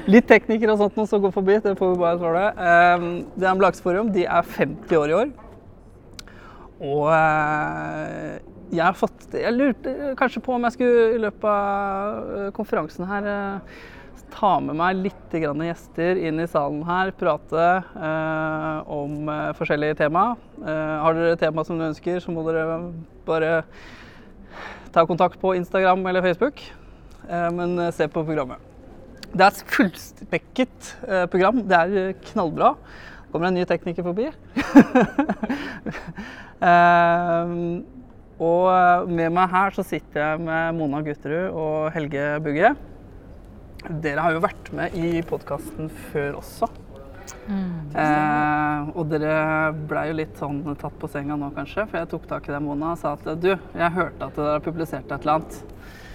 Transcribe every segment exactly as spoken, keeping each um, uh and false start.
litt teknikere og sånt noe som går forbi, det får vi bare tåle. Um, det Ambulansforum, de er femti år i år. Og uh, jeg har fått, jeg lurte kanskje på om jeg skulle i løpet av konferansen her uh, ta med meg litt grann gjester inn i salen her, prate uh, om uh, forskjellige tema. Uh, har dere tema som dere ønsker, så må dere bare ta kontakt på Instagram eller Facebook, uh, men uh, se på programmet. Det er et fullspekket uh, program, det er knallbra. Det kommer en ny tekniker forbi. uh, og med meg her så sitter jeg med Mona Gutterud og Helge Bugge. Dere har jo vært med i podcasten før også. Mm, eh, og dere ble jo litt sånn tatt på senga nå kanskje, for jeg tok tak i deg, Mona, og sa at du, jeg hørte at dere har publisert et eller annet.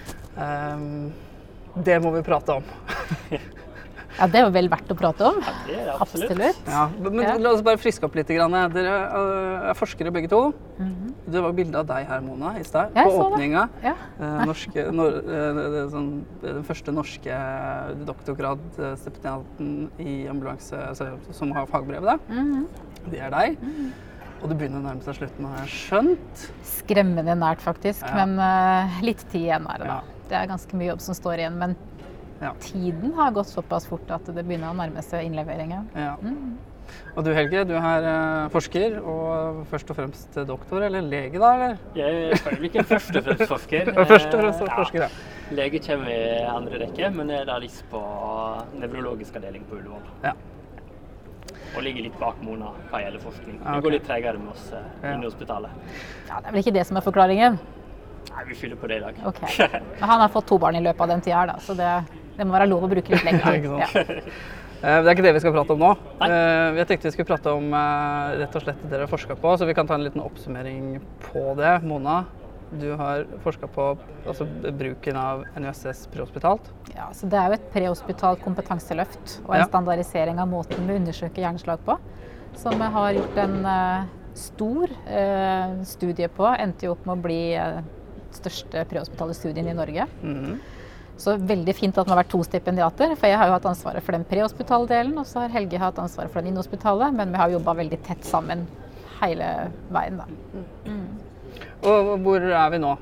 Eh, det må vi prate om. Ja, det er jo vel verdt å prate om. Ja, det er det absolutt. Absolutt. Ja, men ja. La oss bare friske opp litt. Dere er forskere begge to. Mm-hmm. Det var bildet av deg her, Mona, i sted, på åpninga. Ja. Eh, norske, nor, eh, sånn, den første norske doktorgrad-stipendiaten i ambulanse, altså, som har fagbrevet. Mm-hmm. Det er deg. Mm-hmm. Og det begynner å nærme seg slutten, har jeg skjønt. Skremmende nært, faktisk. Ja. Men uh, litt tid igjen er det da. Ja. Det er ganske mye jobb som står igjen, men ja. Tiden har gått såpass fort at det begynner å nærme seg innleveringen. Ja. Mm. Og du Helge, du er uh, forsker og først og fremst doktor, eller lege da, eller? Jeg er selvfølgelig ikke først og fremst forsker. først og fremst forsker, ja. ja. Lege kommer i andre rekke, men jeg er da litt på nevrologisk avdeling på Ullevål. Ja. Og ligger litt bak Mona hva gjelder forskning. Det okay. går litt tregere med oss uh, ja. inne i hospitalet. Ja, det er vel ikke det som er forklaringen? Nei, vi fyller på det i dag. Okay. Men han har fått to barn i løpet av den tiden her da, så det... Det må være lov å bruke litt lenger. Ja, det er ikke det vi skal prate om nå. Nei. Jeg tenkte vi skulle prate om rett og slett det dere har forsket på, så vi kan ta en liten oppsummering på det. Mona, du har forsket på altså, bruken av N U S S prehospitalt. Ja, så det er jo et prehospitalt kompetanseløft og en ja. standardisering av måten vi undersøker hjerneslag på, som jeg har gjort en uh, stor uh, studie på, endte jo opp med å bli uh, største prehospitale studien i Norge. Mm-hmm. Så veldig fint at man har vært to stipendiater, for jeg har jo hatt ansvaret for den prehospitale delen, og så har Helge hatt ansvaret for den inhospitale, men vi har jobbet veldig tett sammen hele veien da. Mm. Og hvor er vi nå?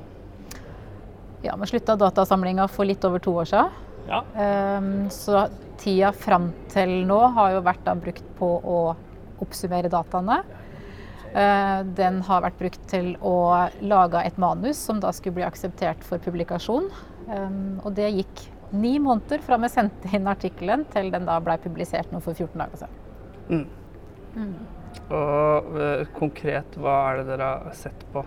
Ja, vi sluttet datasamlingen for litt over to år siden. Ja. Um, så tida frem til nå har jo vært da brukt på å oppsummere dataene. Uh, den har vært brukt til å lage et manus som da skulle bli akseptert for publikasjon. Um, og det gikk ni måneder fra vi sendte inn artikkelen til den da ble publisert nå for fjorten dager siden. Mm. Mm. Og uh, konkret, hva er det dere har sett på?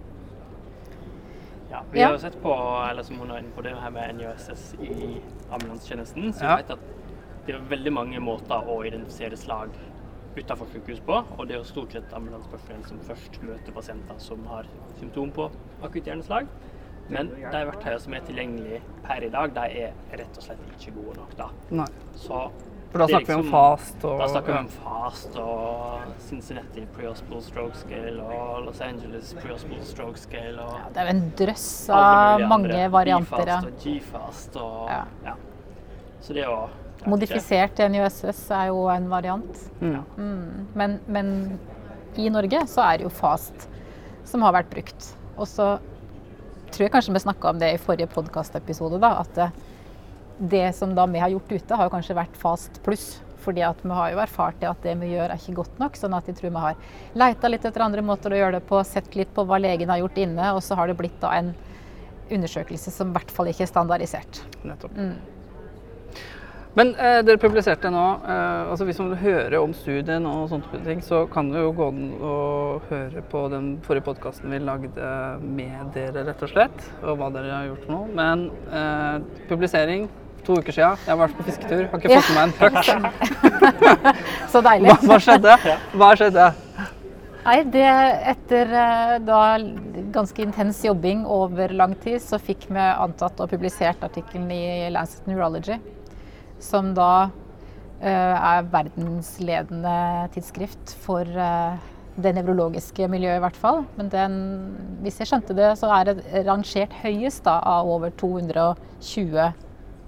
Ja, vi ja. har jo sett på, eller som hun er inne på, det her med N U S S i ambulansetjenesten, så ja. vi vet at det er veldig mange måter å identifisere slag utenfor sykehus på, og det er jo stort sett ambulansepersonell som først møter pasienter som har symptom på akutt hjerneslag. Men de verktøyene som er tilgjengelige per i dag, de er rett og slett ikke gode nok da. Nei. Så For da snakker liksom, vi om FAST og... Da snakker vi om FAST og Cincinnati Prehospital Stroke Scale og Los Angeles Prehospital Stroke Scale og... Ja, det er jo en drøss av mange andre. varianter. B-FAST og G-FAST og... Ja. ja. Så det er jo... Modifisert N U S S er jo en variant. Mm. Ja. Mm. Men, men i Norge så er det jo FAST som har vært brukt. Og så tror jeg kanskje vi snakket om det i forrige podcast-episode da, at det, det som da vi har gjort ute har jo kanskje vært FAST pluss, fordi at vi har jo erfart det at det vi gjør er ikke godt nok, sånn at jeg tror vi har letet litt etter andre måter å gjøre det på, sett litt på hva legen har gjort inne, og så har det blitt da en undersøkelse som i hvert fall ikke er standardisert. Nettopp. Mm. Men eh, dere publiserte nå, eh, altså hvis man vil høre om studien og sånne ting, så kan du jo gå og høre på den forrige podcasten vi lagde med dere rett og slett, og hva dere har gjort nå. Men eh, publisering, to uker siden, jeg har vært på fisketur, har ikke fått med en puck. Så deilig. Hva, hva skjedde? Hva skjedde? Nei, det etter da ganske intens jobbing over lang tid, så fikk vi antatt og publisert artikkelen i Lancet Neurology, som da uh, er verdensledende tidsskrift for uh, det nevrologiske miljøet i hvert fall. Men den, hvis jeg skjønte det, så er det rangert høyest da, av over to hundre og tjue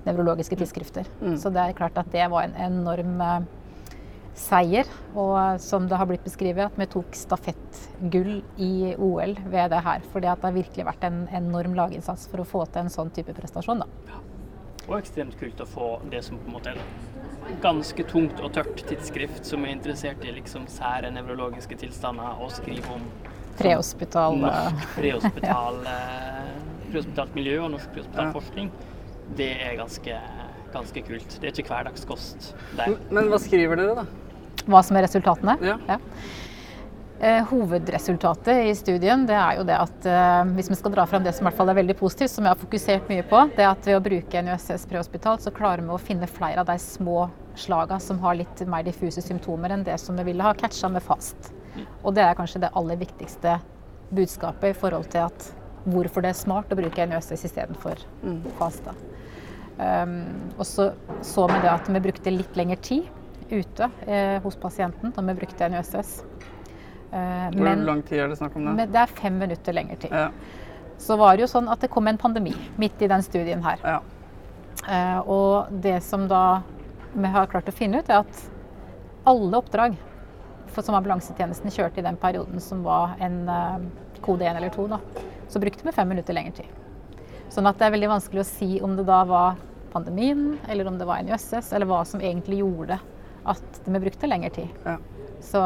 nevrologiske tidsskrifter. Mm. Så det er klart at det var en enorm eh, seier, og som det har blitt beskrevet, at vi tok stafettgull i O L ved det her, fordi at det har virkelig vært en enorm laginnsats for å få til en sånn type prestasjon. Da. Og ekstremt kult å få det som på en måte er ganske tungt og tørt tidsskrift som er interessert i liksom sære nevrologiske tilstander og skrive om prehospital, norsk prehospital, ja. prehospitalt miljø og norsk prehospital forskning. Det er ganske, ganske kult. Det er ikke hverdagskost der. Men hva skriver dere da? Hva som er resultatene? Ja. Ja. Eh, hovedresultatet i studien det er jo det at eh, hvis vi skal dra frem det som i hvert fall er veldig positivt, som jeg har fokusert mye på, det er at ved å bruke N U S S prehospitalt så klarer vi å finne flere av de små slagene som har litt mer diffuse symptomer enn det som vi ville ha catchet med fast. Og det er kanskje det aller viktigste budskapet i forhold til at hvorfor det er smart å bruke N U S S i stedet for mm. fast. Um, og så så vi det at vi brukte litt lengre tid ute eh, hos pasienten da vi brukte N U S S. Uh, Hvor men, lang tid er det snakk om det? Det er fem minutter lengre tid. Ja. Så var det jo sånn at det kom en pandemi midt i den studien her. Ja. Uh, og det som da vi har klart å finne ut er at alle oppdrag for, som ambulansetjenesten kjørte i den perioden som var en uh, kode én eller to, da, så brukte vi fem minutter lengre tid. Sånn at det er veldig vanskelig å si om det da var pandemien, eller om det var N U S S, eller hva som egentlig gjorde at vi brukte lengre tid. Ja. Så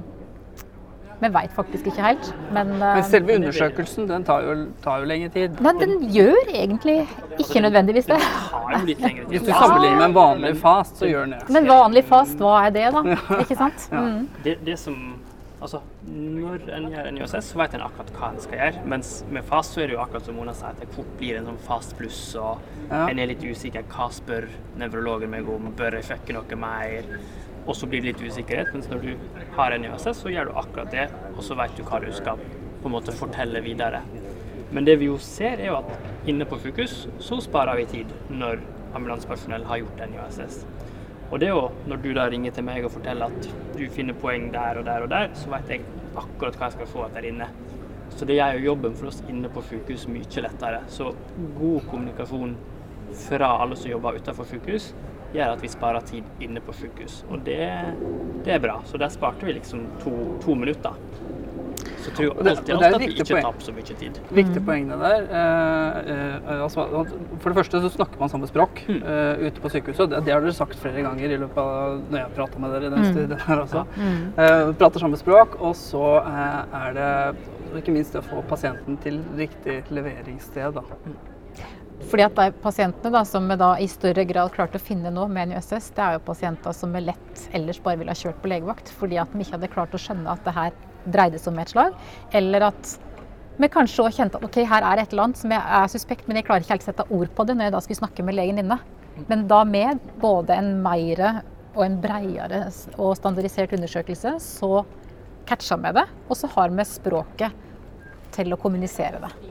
vi vet faktisk ikke helt. Men, men selve undersøkelsen, den tar jo, tar jo lenge tid. Nei, den gjør egentlig ikke nødvendigvis det. Har jo litt lengre tid. Hvis du sammenligner med en vanlig fast, så gjør den det. Men vanlig fast, hva er det da? Ikke sant? Ja. Mm. Det, det som, altså, når en gjør en N U S S, så vet en akkurat hva en skal gjøre. Mens med fast så er det jo akkurat som Mona sier, at det fort blir en sånn fast pluss, og ja. en er litt usikker. Hva spør nevrologen meg om? Bør jeg sjekke noe mer? Og så blir det litt usikkerhet, mens når du har en N U S S, så gjør du akkurat det, og så vet du hva du skal på en måte fortelle videre. Men det vi jo ser er jo at inne på sykehus, så sparer vi tid når ambulansepersonell har gjort en N U S S. Og det er jo, når du da ringer til meg og forteller at du finner poeng der og der og der, så vet jeg akkurat hva jeg skal få der inne. Så det gjør jo jobben for oss inne på sykehus mye lettere. Så god kommunikasjon fra alle som jobber utenfor sykehus, gjør at vi sparer tid inne på sykehus. Og det, det er bra. Så der sparte vi liksom to, to minutter. Så tror jeg alltid alt at vi ikke taper så mye tid. Viktig poeng det der. Eh, eh, altså, for det første så snakker man samme språk mm. uh, ute på sykehuset. Det, det har dere sagt flere ganger i løpet av når jeg prater med dere i den studien her også. Mm. Uh, prater samme språk, og så uh, er det ikke minst det å få pasienten til riktig leveringssted. Da. Mm. Fordi at de pasientene da, som vi da i større grad klarte å finne nå med N U S S, det er jo pasienter som vi lett ellers bare ville ha kjørt på legevakt, fordi at vi ikke hadde klart å skjønne at det her dreide seg om et slag, eller at vi kanskje også kjente at ok, her er et eller annet som jeg er suspekt, men jeg klarer ikke helt sette ord på det når jeg da skulle snakke med legen inne. Men da med både en mer og en bredere og standardisert undersøkelse, så catcher vi det, og så har vi språket til å kommunisere det.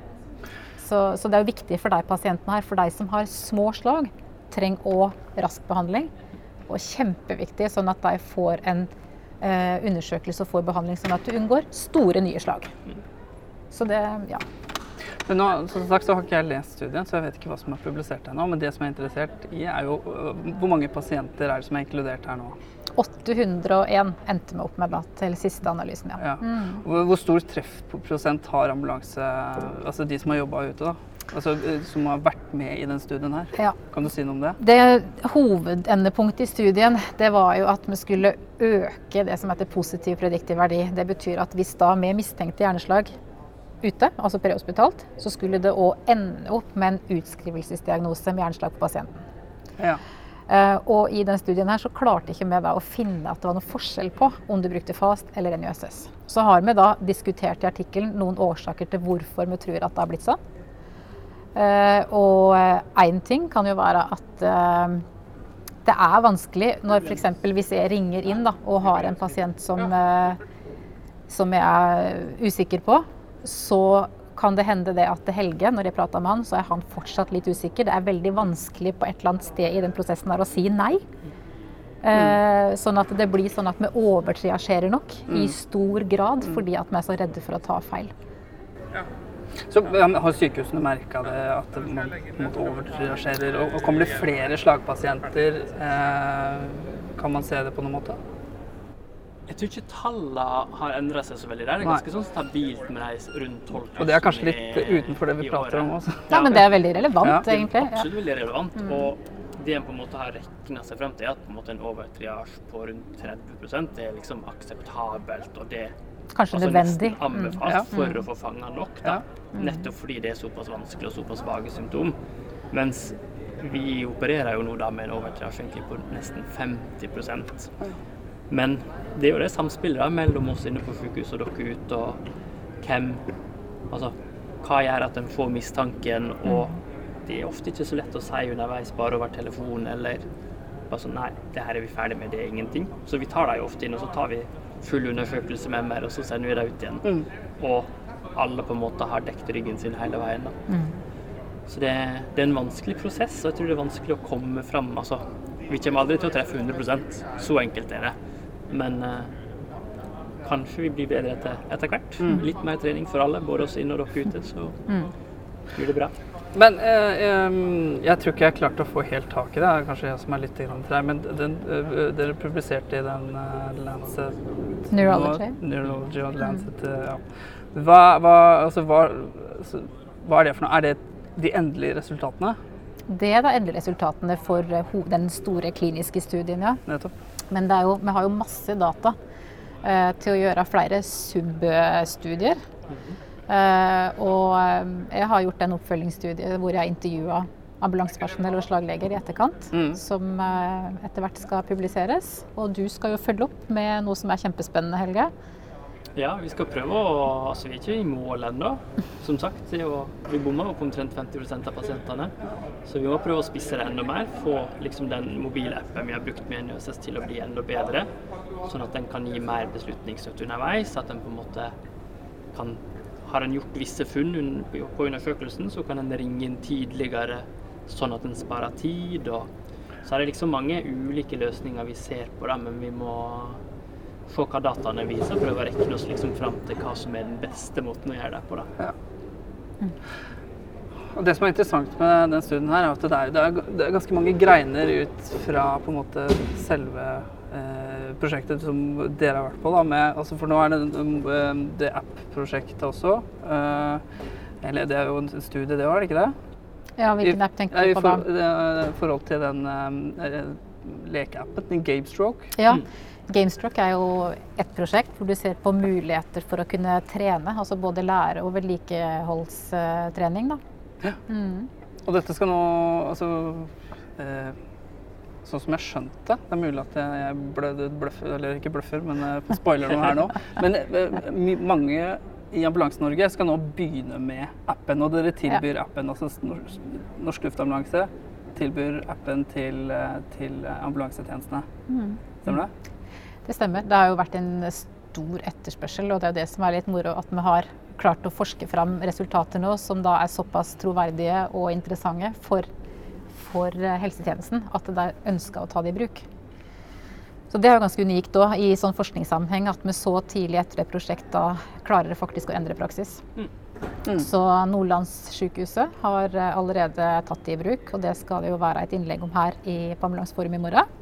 Så, så det er jo viktig for de pasientene her, for de som har små slag, trenger også rask behandling, og kjempeviktig sånn at de får en eh, undersøkelse og får behandling sånn at du unngår store nye slag. Så det, ja. Men nå, som sagt, så har ikke jeg lest studien, så jeg vet ikke hva som er publisert ennå, men det som jeg er interessert i er jo hvor mange pasienter er det som er inkludert her nå? åtte hundre og en endte vi opp med da, til siste analysen, ja. ja. Mm. Hvor, hvor stor treffprosent har ambulanse, altså de som har jobbet ute da? Altså som har vært med i den studien her? Ja. Kan du si noe om det? Det hovedendepunktet i studien, det var jo at vi skulle øke det som heter positiv prediktiv verdi. Det betyr at hvis da vi mistenkte hjerneslag ute, altså prehospitalt, så skulle det også ende opp med en utskrivelsesdiagnose med hjerneslag på pasienten. Ja. Uh, og i den studien her så klarte ikke vi da å finne at det var noen forskjell på om du brukte fast eller N U S S. Så har vi da diskutert i artikkelen noen årsaker til hvorfor vi tror at det har blitt sånn. Uh, og en ting kan jo være at uh, det er vanskelig når for eksempel hvis jeg ringer inn da, og har en pasient som, uh, som jeg er usikker på, så kan det hende det at Helge, når jeg prater med han, så er han fortsatt litt usikker. Det er veldig vanskelig på et eller annet sted i den prosessen her å si nei. Mm. Eh, sånn at det blir sånn at vi overtriasjerer nok mm. i stor grad, fordi at vi er så redde for å ta feil. Ja. Så har sykehusene merket det at man overreagerer, og, og kommer det flere slagpasienter? Eh, kan man se det på noen måte? Jeg tror ikke tallene har endret seg så veldig der. Det er ganske sånn stabilt med de rundt tolv tusen. Og det er kanskje litt utenfor det vi prater om også. Ja, men det er veldig relevant, ja. egentlig. Absolutt veldig relevant. Mm. Og det en på en måte har regnet seg frem til, er at på en måte en overtriasje på rundt tretti prosent er liksom akseptabelt, og det kanskje altså nødvendig. anbefalt mm. ja. for å få fanget nok, da. Mm. Nettopp fordi det er såpass vanskelig og såpass vage symptom. Mens vi opererer jo nå da med en overtriasje egentlig på nesten femti prosent. Men det er jo det samspillet mellom oss inne på sykehus og dere ute, og hvem, altså, hva gjør at en får mistanken, og det er ofte ikke så lett å si underveis bare over telefon, eller bare sånn, nei, det her er vi ferdig med, det er ingenting. Så vi tar dem ofte inn, og så tar vi full undersøkelse med mer, og så sender vi dem ut igjen. Mm. Og alle på en måte har dekt ryggen sin hele veien da. Mm. Så det, det er en vanskelig prosess, og jeg tror det er vanskelig å komme frem, altså, vi kommer aldri til å treffe hundre prosent, så enkelt er det. Men eh, kanskje vi blir bedre etter, etter hvert. Mm. Litt mer trening for alle, både oss inne og dere ute, så mm. blir det bra. Men eh, jeg tror ikke jeg har klart å få helt tak i det, kanskje jeg som er litt grann treg, men den, uh, dere publiserte i den uh, Lancet Neurology, Neurology og Lancet, mm. ja. Hva, hva, altså, hva, altså, hva er det for noe? Er det de endelige resultatene? Det er de endelige resultatene for uh, den store kliniske studien, ja. Nettopp. Men det er jo, vi har jo masse data uh, til å gjøre flere substudier. Mm-hmm. Uh, og um, jeg har gjort en oppfølgingsstudie hvor jeg intervjuet ambulansepersonell og slagleger i etterkant, mm. som uh, etter hvert skal publiseres. Og du skal jo følge opp med noe som er kjempespennende, Helge. Ja, vi skal prøve å, altså vi er ikke i mål ennå. Som sagt, jo, vi bommer opp omtrent femti prosent av pasientene. Så vi må prøve å spisse det enda mer, få liksom den mobilappen vi har brukt med N U S S til å bli enda bedre, sånn at den kan gi mer beslutningsstøtte underveis, at den på en måte kan, har en gjort visse funn på undersøkelsen, så kan den ringe inn tidligere, sånn at den sparer tid, og så er det liksom mange ulike løsninger vi ser på det, men vi må få hva dataene viser, prøve å rekke oss liksom frem til hva som er den beste måten å gjøre det på. Da. Ja. Mm. Og det som er interessant med den studien her, er at det er, det er, det er ganske mange greiner ut fra på en måte selve eh, prosjektet som dere har vært på. Da, med, altså for nå er det det app-prosjektet også. Eh, eller det er jo en studie, det var det ikke det? Ja, hvilken app tenker du på da? I forhold til den eh, lekeappen, den GameStroke. Ja. Mm. GameStroke er jo et prosjekt hvor du ser på muligheter for å kunne trene, altså både lære- og vedlikeholdstrening. Da. Ja. Mm. Og dette skal nå, altså, eh, sånn som jeg skjønte, det er mulig at jeg bløffer, eller ikke bløffer, men jeg spoiler noe her nå. Men eh, mange i Ambulanse-Norge skal nå begynne med appen, og dere tilbyr ja. appen, altså Norsk Luftambulanse tilbyr appen til, til ambulansetjenestene. Mm. Stemmer det? Det stemmer. Det har jo vært en stor etterspørsel, og det er det som er litt moro, at vi har klart å forske fram resultater nå som da er såpass troverdige og interessante for, for helsetjenesten, at det er ønsket å ta det i bruk. Så det er jo ganske unikt da, i sånn forskningssammenheng, at vi så tidlig etter et prosjekt da klarer faktisk å endre praksis. Mm. Mm. Så Nordlandssykehuset har allerede tatt det i bruk, og det skal det jo være et innlegg om her i, på Ambulanseforum i morgen.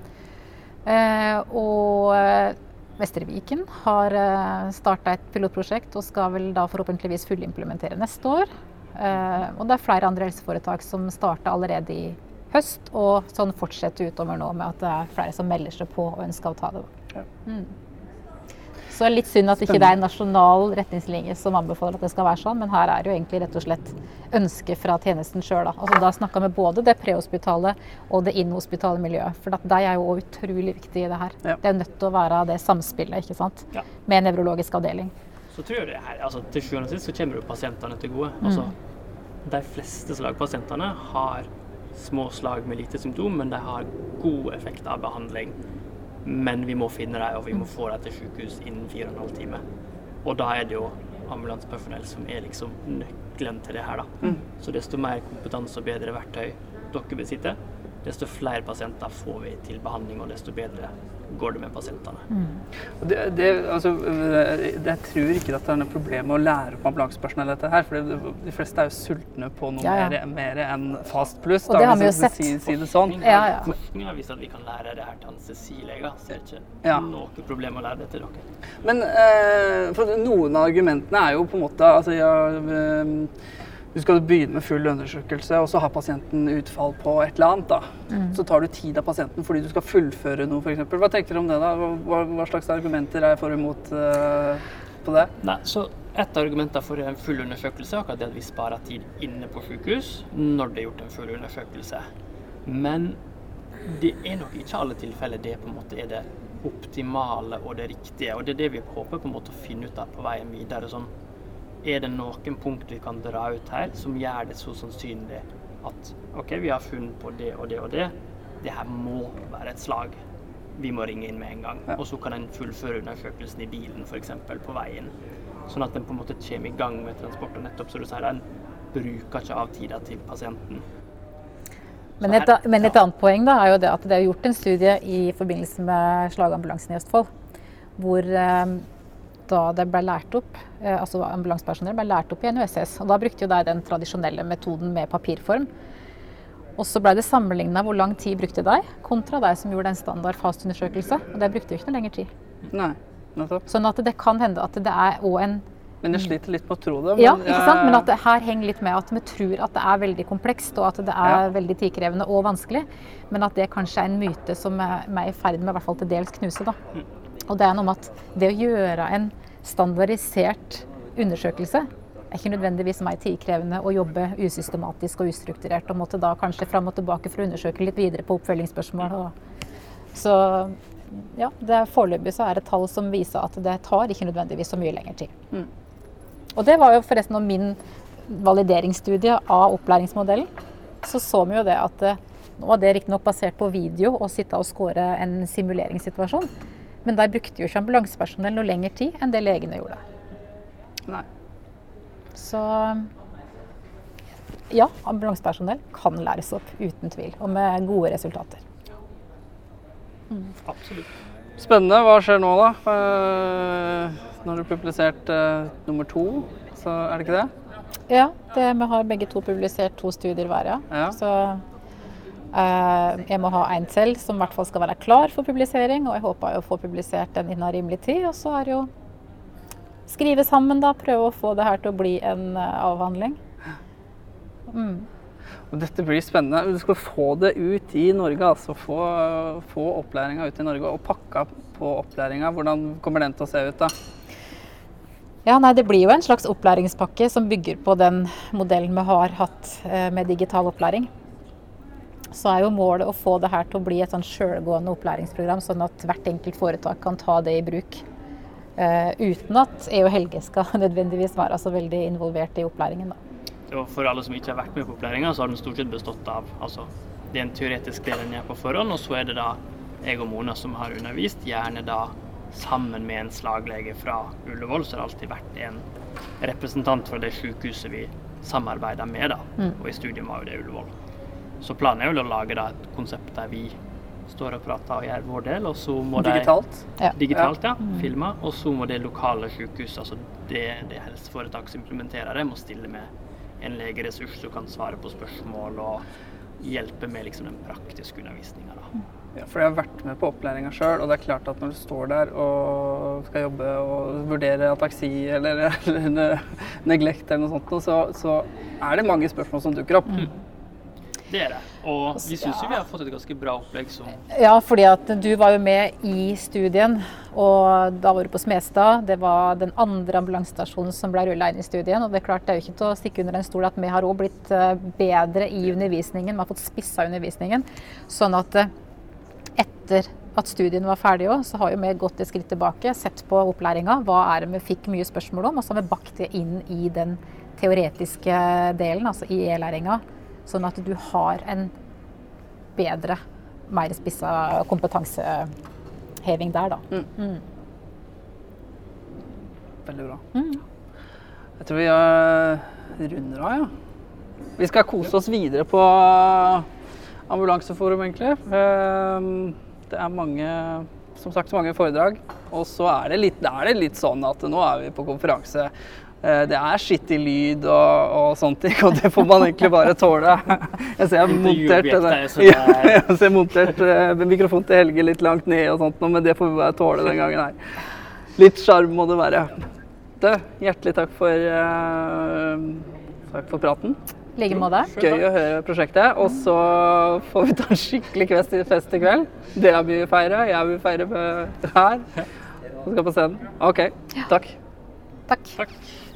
Eh, og Vestre Viken har eh, startet et pilotprosjekt og skal vel da forhåpentligvis fullimplementere neste år. Eh, og det er flere andre helseforetak som starter allerede i høst, og sånn fortsetter utover nå med at det er flere som melder seg på og ønsker å ta det. Ja. Mm. Så det er litt synd at ikke det er en nasjonal retningslinje som anbefaler at det skal være sånn, men her er det jo egentlig rett og slett ønske fra tjenesten selv. Da, altså, da snakker vi både det prehospitale og det inhospitale miljøet, for det er jo utrolig viktig i det her. Ja. Det er nødt til å være det samspillet, ikke sant, ja. med en nevrologisk avdeling. Så tror jeg det her, altså til sjuende og sist så kommer jo pasientene til gode. Altså, mm. de fleste slagpasientene har små slag med lite symptom, men de har god effekt av behandling. Men vi må finne dem, og vi må få dem til sykehus innen fire og en halv time. Og da er det jo ambulansepersonell som er liksom nøkkelen til det her da. Mm. Så desto mer kompetanse og bedre verktøy dere besitter, desto flere pasienter får vi til behandling, og desto bedre går det med pasientene. Mm. Det, det, altså, jeg tror ikke at det er noe problem med å lære opp ambulansepersonell dette her, for de fleste er jo sultne på noe ja, ja. Mer, mer enn fast pluss. Og det har vi jo sett. Si, si det sånn. Ja, ja. Forskning har vist at vi kan lære det her til anestesileger, så det er ikke ja. Noe problem å lære det til dere. Men eh, for noen av argumentene er jo på en måte, altså, ja, eh, du skal begynne med full undersøkelse, og så har pasienten utfall på et eller annet da. Mm. Så tar du tid av pasienten fordi du skal fullføre noe for eksempel. Hva tenker du om det da? Hva, hva slags argumenter er for og imot uh, på det? Nei, så et av argumentene for en full undersøkelse er at vi sparer tid inne på sykehus når det er gjort en full undersøkelse. Men det er nok ikke alle tilfeller det på en måte er det optimale og det riktige, og det er det vi håper på en måte å finne ut av på veien videre. Sånn, er det noen punkt vi kan dra ut her som gjør det så sannsynlig at ok, vi har funnet på det og det og det, det her må være et slag. Vi må ringe inn med en gang, ja. Og så kan en fullføre undersøkelsen i bilen for eksempel på veien, sånn at den på en måte kommer i gang med transport, og nettopp så du sier, den bruker ikke av tida til pasienten. Men et, men et annet poeng da, er jo det at det er gjort en studie i forbindelse med slagambulansen i Østfold, hvor eh, da det ble lært opp, eh, altså ambulansepersonell ble lært opp i N U S S, og da brukte jo de den tradisjonelle metoden med papirform. Og så ble det sammenlignet hvor lang tid brukte de, kontra de som gjorde en standard fastundersøkelse, og det brukte jo ikke noe lengre tid. Nei, nettopp. Sånn at det kan hende at det er også en... Men jeg sliter litt på å tro det. Men, ja, ikke sant? Men at det her henger litt med at vi tror at det er veldig komplekst, og at det er ja. Veldig tidkrevende og vanskelig, men at det kanskje er en myte som er i ferd med i hvert fall til dels knuse da. Og det er noe med at det å gjøre en standardisert undersøkelse er ikke nødvendigvis mer tidkrevende å jobbe usystematisk og ustrukturert, og måtte da kanskje fram og tilbake for å undersøke litt videre på oppfølgingsspørsmål. Så ja, det foreløpig så er det tall som viser at det tar ikke nødvendigvis så mye lengre tid. Mm. Og det var jo forresten om min valideringsstudie av opplæringsmodellen, så så vi jo det at nå var det riktig nok basert på video å sitte og skåre en simuleringssituasjon. Men de brukte jo ikke ambulansepersonell noe lengre tid enn det legene gjorde. Nei. Så ja, ambulansepersonell kan læres opp uten tvil, og med gode resultater. Mm. Absolutt. Spennende. Hva skjer nå da? Når du har publisert uh, nummer to, så er det ikke det? Ja, det, vi har begge to publisert to studier hver, ja. ja. Så uh, jeg må ha en selv som i hvert fall skal være klar for publisering, og jeg håper å få publisert den innen rimelig tid, og så er det jo skrive sammen da, prøve å få det her til å bli en uh, avhandling. Mm. Og dette blir spennende. Du skal få det ut i Norge, altså få, få opplæringa ut i Norge, og pakka på opplæringa. Hvordan kommer den til å se ut da? Ja, nei, det blir jo en slags opplæringspakke som bygger på den modellen vi har hatt eh, med digital opplæring. Så er jo målet å få det her til å bli et sånn selvgående opplæringsprogram, sånn at hvert enkelt foretak kan ta det i bruk. Uh, uten at jeg og Helge skal nødvendigvis være så veldig involvert i opplæringen da. Og for alle som ikke har vært med på opplæringen, så har den stort sett bestått av, altså, det er en teoretisk del den gjør på forhånd, og så er det da jeg og Mona som har undervist, gjerne da sammen med en slaglege fra Ullevål, så har det alltid vært en representant fra det sykehuset vi samarbeider med da, mm. og i studiet var jo det Ullevål. Så planen er jo å lage da et konsept der vi står og prater og gjør vår del, og så må digitalt? De, ja. Digitalt, ja. Mm. Filme, og så må det lokale sykehus, altså det, det helseforetak som implementerer det, må stille med en legeressurs som kan svare på spørsmål og hjelpe med liksom den praktiske undervisningen da. Ja, for jeg har vært med på opplæringen selv, og det er klart at når du står der og skal jobbe og vurdere ataksi eller, eller neglect eller noe sånt, så, så er det mange spørsmål som dukker opp. Mm. Det er det, og vi synes jo vi har fått et ganske bra opplegg som... Ja, fordi at du var jo med i studien, og da var du på Smestad. Det var den andre ambulansestasjonen som ble rullet inn i studien, og det er klart det er jo ikke til å stikke under en stol at vi har også blitt bedre i undervisningen, vi har fått spisset undervisningen, sånn at etter at studien var ferdig også, så har jo vi gått et skritt tilbake, sett på opplæringen, hva er det vi fikk mye spørsmål om, og så har vi bakt det inn i den teoretiske delen, altså i e-læringen, sånn at du har en bedre, mer spisset kompetanseheving der da. Mm. Mm. Veldig bra. Mm. Jeg tror vi uh, runder av, ja. Vi skal kose oss videre på ambulanseforum egentlig. Eh, det er mange, som sagt, mange foredrag. Og så er det litt, er det litt sånn at nå er vi på konferanse. Eh, det er skittig lyd og, og sånt ting, og det får man egentlig bare tåle. Jeg ser jeg har montert, denne, ja, jeg ser montert eh, mikrofon til Helge litt langt ned og sånt, men det får vi bare tåle den gangen her. Litt sjarm må det være. Det, hjertelig takk for, eh, takk for praten. Like måte. Gøy å høre prosjektet, og så får vi ta en skikkelig fest i kveld. Dere vil feire, jeg vil feire her. Og skal på scenen. Ok, takk. Takk. Takk.